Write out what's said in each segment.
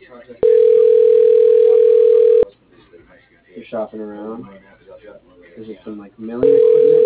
You're shopping around. Is it some like milling equipment?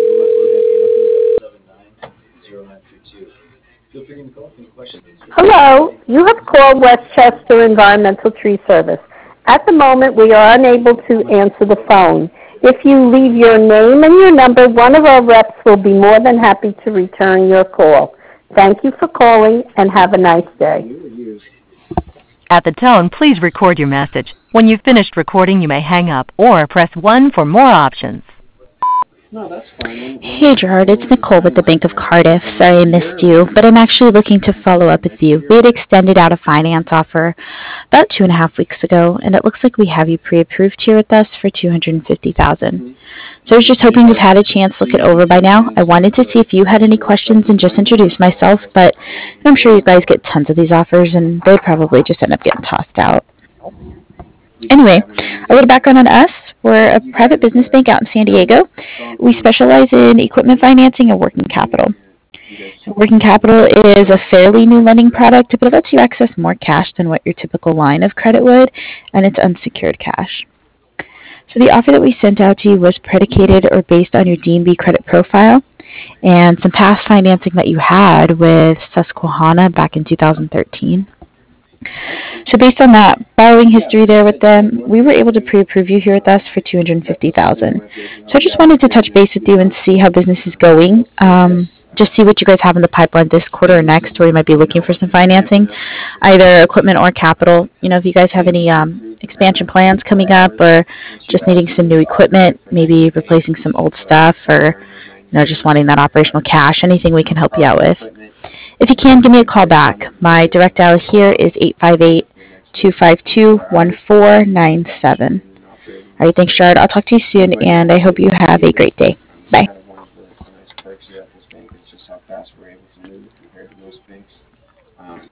Hello, you have called Westchester Environmental Tree Service. At the moment, we are unable to answer the phone. If you leave your name and your number, one of our reps will be more than happy to return your call. Thank you for calling and have a nice day. At the tone, please record your message. When you've finished recording, you may hang up or press 1 for more options. No, that's fine. Hey Gerard, it's Nicole with the Bank of Cardiff. Sorry I missed you, but I'm actually looking to follow up with you. We had extended out a finance offer about 2.5 weeks ago, and it looks like we have you pre-approved here with us for $250,000. So I was just hoping you've had a chance to look it over by now. I wanted to see if you had any questions and just introduce myself, but I'm sure you guys get tons of these offers, and they probably just end up getting tossed out. Anyway, a little background on us. We're a private business bank out in San Diego. We specialize in equipment financing and working capital. Working capital is a fairly new lending product, but it lets you access more cash than what your typical line of credit would, and it's unsecured cash. So the offer that we sent out to you was predicated or based on your D&B credit profile and some past financing that you had with Susquehanna back in 2013. So based on that borrowing history there with them, we were able to pre-approve you here with us for $250,000. So I just wanted to touch base with you and see how business is going. Just see what you guys have in the pipeline this quarter or next, where you might be looking for some financing, either equipment or capital. You know, if you guys have any expansion plans coming up, or just needing some new equipment, maybe replacing some old stuff, or just wanting that operational cash, anything we can help you out with. If you can, give me a call back. My direct dial here is 858-252-1497. All right, thanks, Gerard. I'll talk to you soon, and I hope you have a great day. Bye. Perks about this bank is just how fast we're able to move compared to most banks.